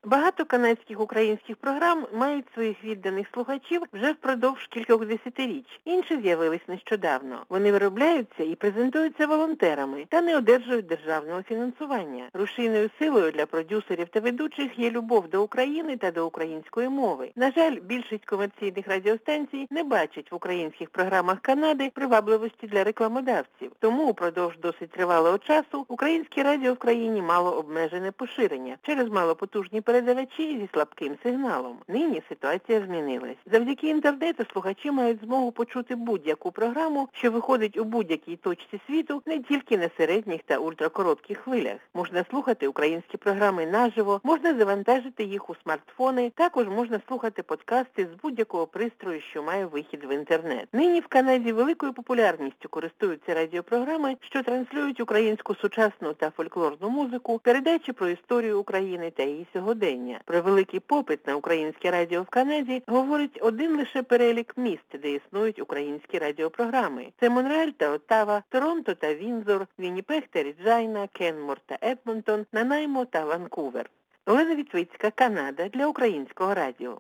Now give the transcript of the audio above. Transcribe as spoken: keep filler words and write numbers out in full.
Багато канадських українських програм мають своїх відданих слухачів вже впродовж кількох десятиріч. Інші з'явились нещодавно. Вони виробляються і презентуються волонтерами та не одержують державного фінансування. Рушійною силою для продюсерів та ведучих є любов до України та до української мови. На жаль, більшість комерційних радіостанцій не бачать в українських програмах Канади привабливості для рекламодавців. Тому упродовж досить тривалого часу українське радіо в країні мало обмежене поширення через малопотужні передавачі зі слабким сигналом. Нині ситуація змінилась. Завдяки інтернету слухачі мають змогу почути будь-яку програму, що виходить у будь-якій точці світу, не тільки на середніх та ультракоротких хвилях. Можна слухати українські програми наживо, можна завантажити їх у смартфони, також можна слухати подкасти з будь-якого пристрою, що має вихід в інтернет. Нині в Канаді великою популярністю користуються радіопрограми, що транслюють українську сучасну та фольклорну музику, передачі про історію України та її сьогодення. Про великий попит на українське радіо в Канаді говорить один лише перелік міст, де існують українські радіопрограми. Це Монреаль та Оттава, Торонто та Віндзор, Вінніпег та Ріджайна, Кенмор та Едмонтон, Нанаймо та Ванкувер. Олена Вітвицька, Канада, для Українського радіо.